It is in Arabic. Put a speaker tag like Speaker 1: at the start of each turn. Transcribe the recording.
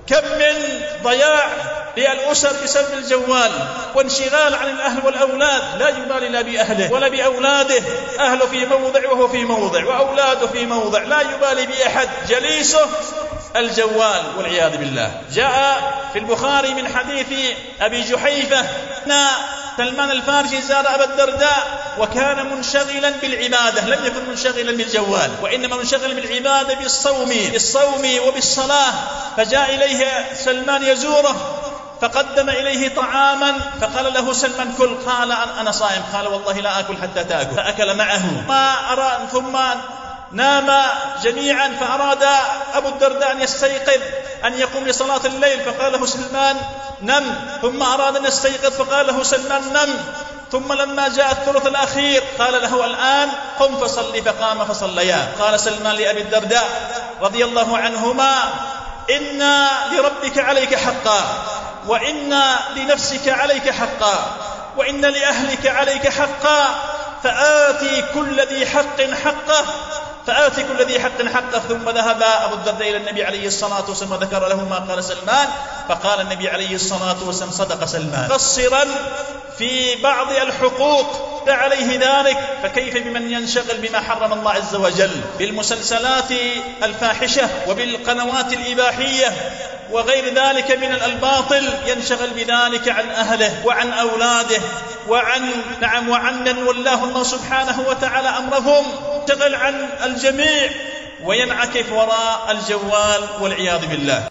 Speaker 1: كم من ضياع للأسر بسبب الجوال وانشغال عن الأهل والأولاد، لا يبالي لا بأهله ولا بأولاده، أهله في موضع وهو في موضع وأولاده في موضع، لا يبالي بأحد، جليسه الجوال والعياذ بالله. جاء في البخاري من حديث أبي جحيفة أن سلمان الفارسي زار أبا الدرداء وكان منشغلا بالعبادة، لم يكن منشغلا بالجوال، وإنما منشغلا بالعبادة بالصوم وبالصلاة. فجاء إليه سلمان يزوره فقدم إليه طعاما فقال له سلمان كل، قال أنا صائم، قال والله لا أكل حتى تأكل، فأكل معه. ثم نام جميعا، فأراد أبو الدرداء أن يستيقظ أن يقوم لصلاة الليل، فقال له سلمان نم، ثم أراد أن يستيقظ فقال له سلمان نم، ثم لما جاء الثلث الأخير قال له الآن قم فصلي، فقام فصليا. قال سلمان لأبي الدرداء رضي الله عنهما إن لربك عليك حقا، وإن لنفسك عليك حقا، وإن لأهلك عليك حقا، فآتي كل ذي حق حقه. ثم ذهب أبو الدرداء إلى النبي عليه الصلاة والسلام وذكر له ما قال سلمان، فقال النبي عليه الصلاة والسلام صدق سلمان، قصرا في بعض الحقوق عليه ذلك، فكيف بمن ينشغل بما حرم الله عز وجل بالمسلسلات الفاحشة وبالقنوات الإباحية وغير ذلك من الباطل، ينشغل بذلك عن أهله وعن أولاده وعن من والله الله سبحانه وتعالى أمرهم، ينشغل عن الجميع وينعكف وراء الجوال والعياذ بالله.